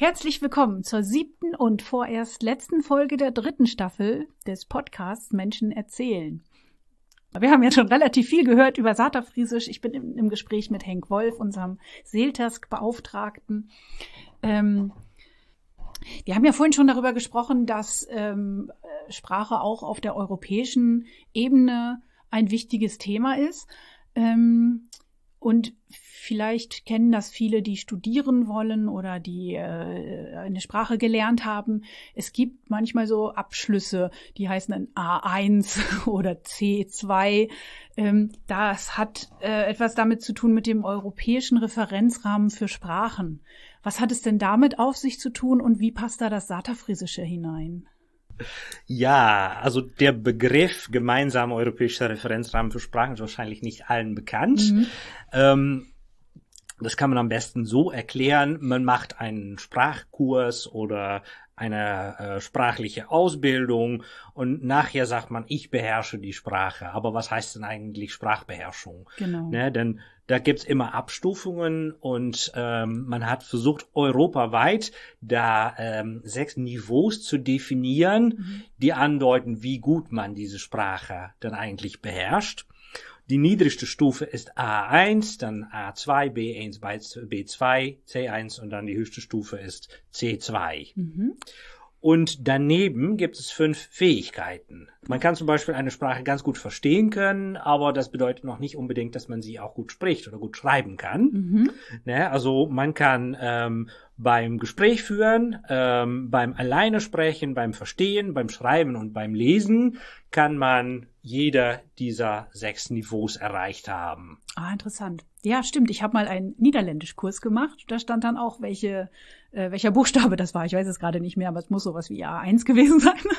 Herzlich willkommen zur 7. und vorerst letzten Folge der 3. Staffel des Podcasts Menschen erzählen. Wir haben jetzt schon relativ viel gehört über Saterfriesisch. Ich bin im Gespräch mit Henk Wolf, unserem Seeltask-Beauftragten. Wir haben ja vorhin schon darüber gesprochen, dass Sprache auch auf der europäischen Ebene ein wichtiges Thema ist. Und vielleicht kennen das viele, die studieren wollen oder die eine Sprache gelernt haben. Es gibt manchmal so Abschlüsse, die heißen dann A1 oder C2. Das hat etwas damit zu tun mit dem europäischen Referenzrahmen für Sprachen. Was hat es denn damit auf sich zu tun und wie passt da das Saterfriesische hinein? Ja, also der Begriff gemeinsamer europäischer Referenzrahmen für Sprachen ist wahrscheinlich nicht allen bekannt. Das kann man am besten so erklären, man macht einen Sprachkurs oder eine sprachliche Ausbildung und nachher sagt man, ich beherrsche die Sprache. Aber was heißt denn eigentlich Sprachbeherrschung? Genau. Ne, denn da gibt's immer Abstufungen und man hat versucht, europaweit da 6 Niveaus zu definieren, die andeuten, wie gut man diese Sprache dann eigentlich beherrscht. Die niedrigste Stufe ist A1, dann A2, B1, B2, C1 und dann die höchste Stufe ist C2. Und daneben gibt es 5 Fähigkeiten. Man kann zum Beispiel eine Sprache ganz gut verstehen können, aber das bedeutet noch nicht unbedingt, dass man sie auch gut spricht oder gut schreiben kann. Ne? Also man kann beim Gespräch führen, beim Alleine sprechen, beim Verstehen, beim Schreiben und beim Lesen kann man jeder dieser 6 Niveaus erreicht haben. Ah, interessant. Ja, stimmt. Ich habe mal einen Niederländischkurs gemacht. Da stand dann auch, welcher Buchstabe das war. Ich weiß es gerade nicht mehr, aber es muss sowas wie A1 gewesen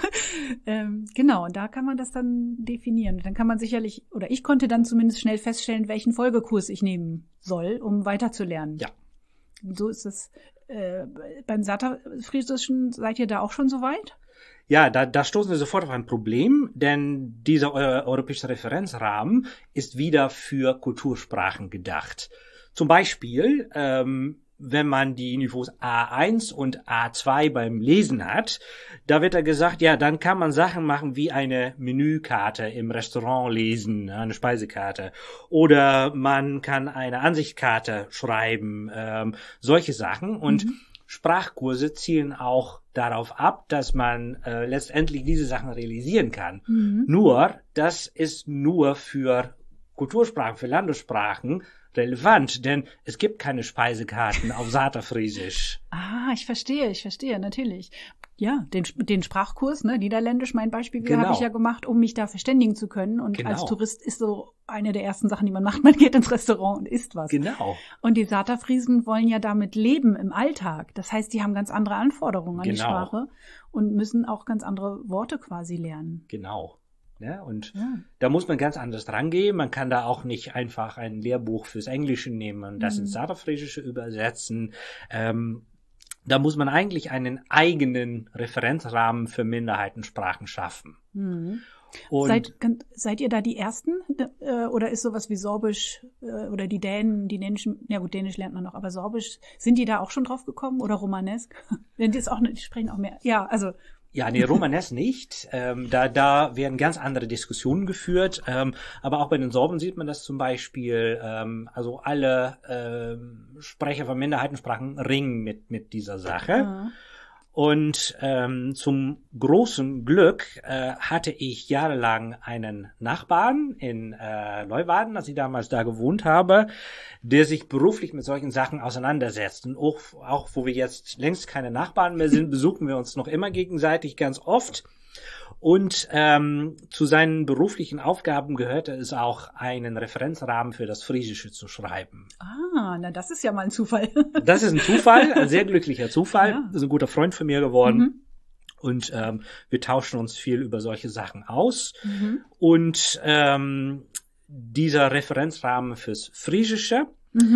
sein. Genau, und da kann man das dann definieren. Dann kann man sicherlich, oder ich konnte dann zumindest schnell feststellen, welchen Folgekurs ich nehmen soll, um weiterzulernen. Ja. So ist es. Beim Saterfriesischen seid ihr da auch schon so weit? Ja, da stoßen wir sofort auf ein Problem, denn dieser europäische Referenzrahmen ist wieder für Kultursprachen gedacht. Zum Beispiel, wenn man die Niveaus A1 und A2 beim Lesen hat, da wird da gesagt, ja, dann kann man Sachen machen wie eine Menükarte im Restaurant lesen, eine Speisekarte. Oder man kann eine Ansichtskarte schreiben, solche Sachen. Und Sprachkurse zielen auch darauf ab, dass man letztendlich diese Sachen realisieren kann. Nur, das ist nur für Kultursprachen, für Landessprachen relevant, denn es gibt keine Speisekarten auf Saterfriesisch. Ah, ich verstehe, natürlich. Ja, den Sprachkurs, ne, Niederländisch, mein Beispiel, Genau. habe ich ja gemacht, um mich da verständigen zu können. Und Genau. als Tourist ist so eine der ersten Sachen, die man macht, man geht ins Restaurant und isst was. Genau. Und die Saterfriesen wollen ja damit leben im Alltag. Das heißt, die haben ganz andere Anforderungen an die Sprache und müssen auch ganz andere Worte quasi lernen. Genau. Ja, und da muss man ganz anders rangehen. Man kann da auch nicht einfach ein Lehrbuch fürs Englische nehmen und das ins Saterfriesische übersetzen. Da muss man eigentlich einen eigenen Referenzrahmen für Minderheitensprachen schaffen. Und Seid ihr da die Ersten? Oder ist sowas wie Sorbisch oder die Dänischen, ja gut, Dänisch lernt man noch, aber Sorbisch, sind die da auch schon drauf gekommen? Oder Romanesk? Denn die sprechen auch mehr. Ja, also. Ja, nee, Romanes nicht. Da werden ganz andere Diskussionen geführt. Aber auch bei den Sorben sieht man das zum Beispiel. Also alle Sprecher von Minderheitensprachen ringen mit dieser Sache. Und zum großen Glück hatte ich jahrelang einen Nachbarn in Leeuwarden, als ich damals da gewohnt habe, der sich beruflich mit solchen Sachen auseinandersetzt. Und auch wo wir jetzt längst keine Nachbarn mehr sind, besuchen wir uns noch immer gegenseitig ganz oft. Und zu seinen beruflichen Aufgaben gehörte es auch, einen Referenzrahmen für das Friesische zu schreiben. Ah, na das ist ja mal ein Zufall. Das ist ein Zufall, ein sehr glücklicher Zufall. Ja. Das ist ein guter Freund von mir geworden. Und wir tauschen uns viel über solche Sachen aus. Und dieser Referenzrahmen fürs Friesische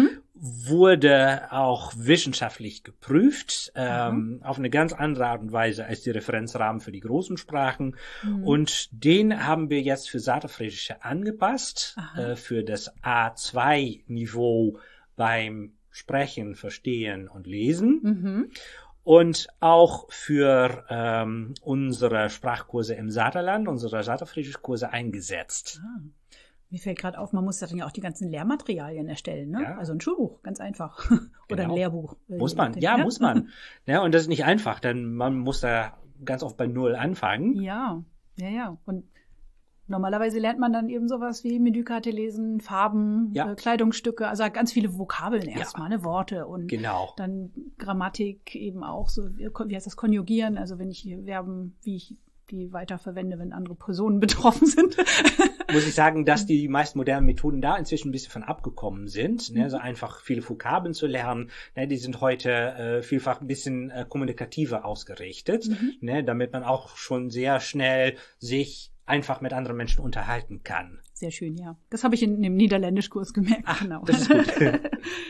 wurde auch wissenschaftlich geprüft, auf eine ganz andere Art und Weise als die Referenzrahmen für die großen Sprachen. Und den haben wir jetzt für Saterfriesische angepasst, für das A2-Niveau beim Sprechen, Verstehen und Lesen. und auch für unsere Sprachkurse im Saterland, unsere Saterfriesisch-Kurse eingesetzt. Ah. Mir fällt gerade auf, man muss dann ja auch die ganzen Lehrmaterialien erstellen, ne? Ja. Also ein Schulbuch, ganz einfach. Oder ein Lehrbuch. Muss man, muss man. Ja, und das ist nicht einfach, denn man muss da ganz oft bei Null anfangen. Ja. Und normalerweise lernt man dann eben sowas wie Menükarte lesen, Farben, Kleidungsstücke, also ganz viele Vokabeln erstmal, ne, Worte und dann Grammatik eben auch, so wie heißt das, konjugieren, also wenn ich Verben, wie ich die weiterverwende, wenn andere Personen betroffen sind. Muss ich sagen, dass die meisten modernen Methoden da inzwischen ein bisschen von abgekommen sind, ne, also einfach viele Vokabeln zu lernen, ne, die sind heute vielfach ein bisschen kommunikativer ausgerichtet, ne, damit man auch schon sehr schnell sich einfach mit anderen Menschen unterhalten kann. Sehr schön, ja. Das habe ich in dem Niederländischkurs gemerkt. Ach, genau. Das ist gut.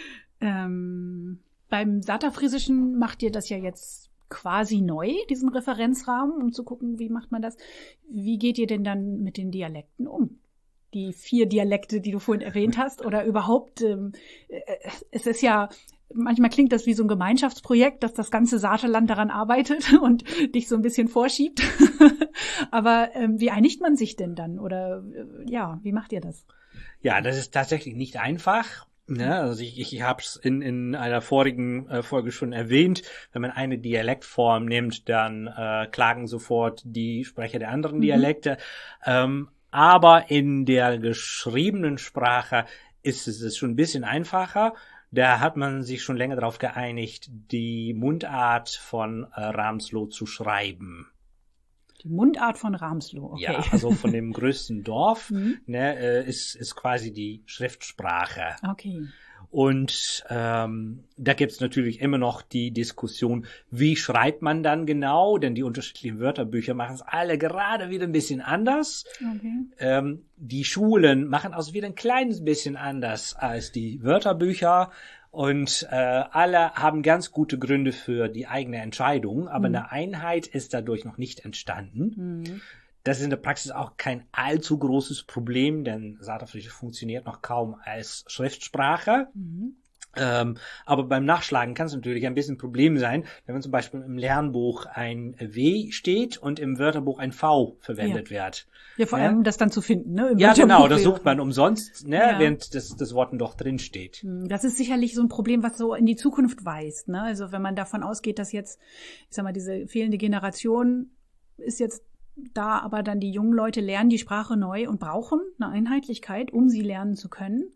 Beim Saterfriesischen macht ihr das ja jetzt quasi neu, diesen Referenzrahmen, um zu gucken, wie macht man das. Wie geht ihr denn dann mit den Dialekten um? Die 4 Dialekte, die du vorhin erwähnt hast, oder überhaupt, es ist ja, manchmal klingt das wie so ein Gemeinschaftsprojekt, dass das ganze Saterland daran arbeitet und dich so ein bisschen vorschiebt. Aber wie einigt man sich denn dann? Oder wie macht ihr das? Ja, das ist tatsächlich nicht einfach. Ja, also ich habe es in einer vorigen Folge schon erwähnt. Wenn man eine Dialektform nimmt, dann klagen sofort die Sprecher der anderen Dialekte. Aber in der geschriebenen Sprache ist es schon ein bisschen einfacher. Da hat man sich schon länger darauf geeinigt, die Mundart von Ramsloh zu schreiben. Die Mundart von Ramsloh, okay. Ja, also von dem größten Dorf, ist quasi die Schriftsprache. Okay. Und da gibt's natürlich immer noch die Diskussion, wie schreibt man dann genau, denn die unterschiedlichen Wörterbücher machen es alle gerade wieder ein bisschen anders. Okay. Die Schulen machen es wieder ein kleines bisschen anders als die Wörterbücher. Und alle haben ganz gute Gründe für die eigene Entscheidung, aber eine Einheit ist dadurch noch nicht entstanden. Das ist in der Praxis auch kein allzu großes Problem, denn Saterfriesisch funktioniert noch kaum als Schriftsprache. Aber beim Nachschlagen kann es natürlich ein bisschen ein Problem sein, wenn zum Beispiel im Lernbuch ein W steht und im Wörterbuch ein V verwendet wird. Ja, vor allem das dann zu finden, ne? Ja, genau, das sucht man umsonst, ne, während das Wort doch drin steht. Das ist sicherlich so ein Problem, was so in die Zukunft weist, ne? Also wenn man davon ausgeht, dass jetzt, ich sag mal, diese fehlende Generation ist jetzt da, aber dann die jungen Leute lernen die Sprache neu und brauchen eine Einheitlichkeit, um sie lernen zu können.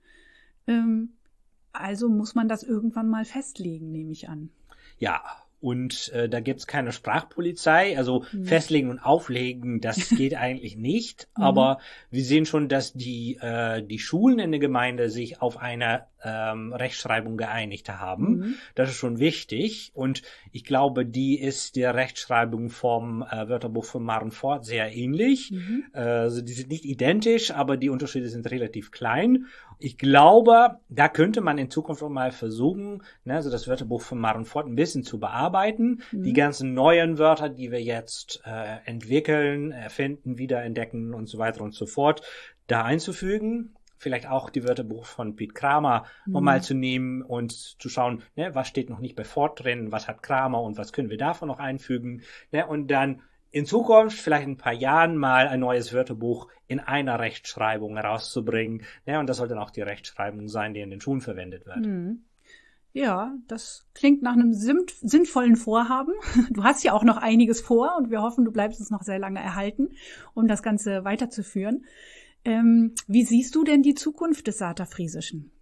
Also muss man das irgendwann mal festlegen, nehme ich an. Ja, und da gibt's keine Sprachpolizei, also festlegen und auflegen, das geht eigentlich nicht. Aber wir sehen schon, dass die Schulen in der Gemeinde sich auf eine Rechtschreibung geeinigt haben. Das ist schon wichtig. Und ich glaube, die ist der Rechtschreibung vom Wörterbuch von Maren Fort sehr ähnlich. Also die sind nicht identisch, aber die Unterschiede sind relativ klein. Ich glaube, da könnte man in Zukunft auch mal versuchen, ne, also das Wörterbuch von Maren Fort ein bisschen zu bearbeiten. Die ganzen neuen Wörter, die wir jetzt entwickeln, erfinden, wiederentdecken und so weiter und so fort, da einzufügen. Vielleicht auch die Wörterbuch von Piet Kramer nochmal zu nehmen und zu schauen, ne, was steht noch nicht bei Fort drin, was hat Kramer und was können wir davon noch einfügen. Ne, und dann in Zukunft, vielleicht in ein paar Jahren mal ein neues Wörterbuch in einer Rechtschreibung herauszubringen. Ne, und das soll dann auch die Rechtschreibung sein, die in den Schulen verwendet wird. Ja, das klingt nach einem sinnvollen Vorhaben. Du hast ja auch noch einiges vor und wir hoffen, du bleibst uns noch sehr lange erhalten, um das Ganze weiterzuführen. Wie siehst du denn die Zukunft des Saterfriesischen?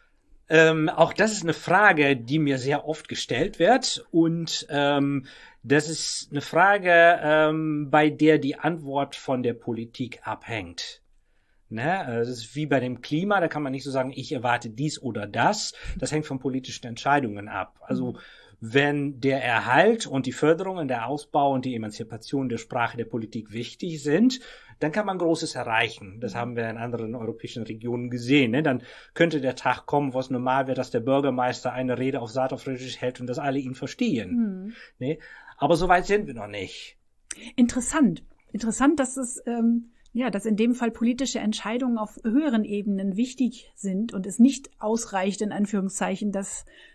Auch das ist eine Frage, die mir sehr oft gestellt wird und das ist eine Frage, bei der die Antwort von der Politik abhängt. Ne? Das ist wie bei dem Klima, da kann man nicht so sagen, ich erwarte dies oder das. Das hängt von politischen Entscheidungen ab. Also wenn der Erhalt und die Förderung und der Ausbau und die Emanzipation der Sprache der Politik wichtig sind, dann kann man Großes erreichen. Das haben wir in anderen europäischen Regionen gesehen. Ne? Dann könnte der Tag kommen, wo es normal wird, dass der Bürgermeister eine Rede auf Saterfriesisch hält und dass alle ihn verstehen. Ne? Aber so weit sind wir noch nicht. Interessant, dass es dass in dem Fall politische Entscheidungen auf höheren Ebenen wichtig sind und es nicht ausreicht, in Anführungszeichen, dass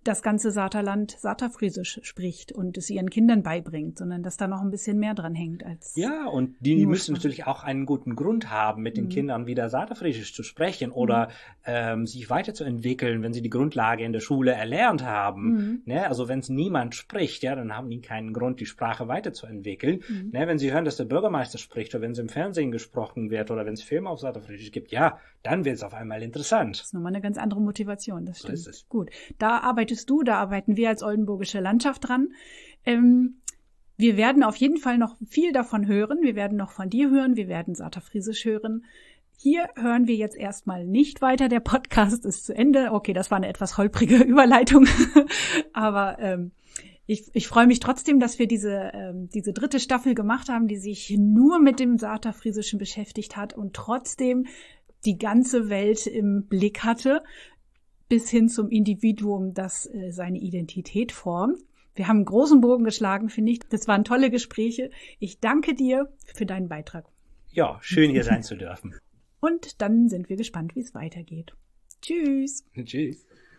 das ganze Saterland Saterfriesisch spricht und es ihren Kindern beibringt, sondern dass da noch ein bisschen mehr dran hängt als. Ja, und die müssen natürlich auch einen guten Grund haben, mit den Kindern wieder Saterfriesisch zu sprechen oder sich weiterzuentwickeln, wenn sie die Grundlage in der Schule erlernt haben. Ne? Also wenn es niemand spricht, ja, dann haben die keinen Grund, die Sprache weiterzuentwickeln. Ne? Wenn sie hören, dass der Bürgermeister spricht oder wenn es im Fernsehen gesprochen wird oder wenn es Filme auf Saterfriesisch gibt, ja, dann wird es auf einmal interessant. Das ist nochmal eine ganz andere Motivation, das stimmt. So ist es. Gut, da arbeiten wir als Oldenburgische Landschaft dran. Wir werden auf jeden Fall noch viel davon hören. Wir werden noch von dir hören, wir werden Saterfriesisch hören. Hier hören wir jetzt erstmal nicht weiter. Der Podcast ist zu Ende. Okay, das war eine etwas holprige Überleitung. Aber ich freue mich trotzdem, dass wir diese 3. Staffel gemacht haben, die sich nur mit dem Saterfriesischen beschäftigt hat und trotzdem die ganze Welt im Blick hatte, bis hin zum Individuum, das seine Identität formt. Wir haben einen großen Bogen geschlagen, finde ich. Das waren tolle Gespräche. Ich danke dir für deinen Beitrag. Ja, schön hier sein zu dürfen. Und dann sind wir gespannt, wie es weitergeht. Tschüss. Tschüss.